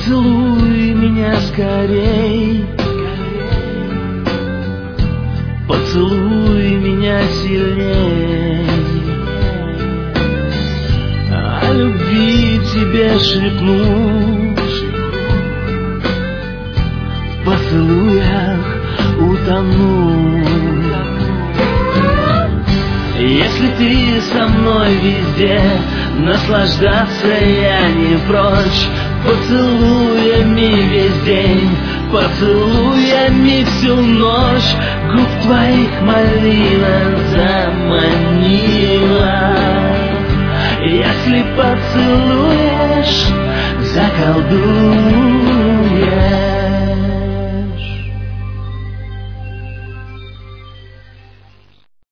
Поцелуй меня скорей, поцелуй меня сильней. О любви тебе шепну, в поцелуях утону. Если ты со мной везде, наслаждаться я не прочь. Поцелуями весь день, поцелуями всю ночь. Губ твоих малина заманила. Если поцелуешь, заколдуешь.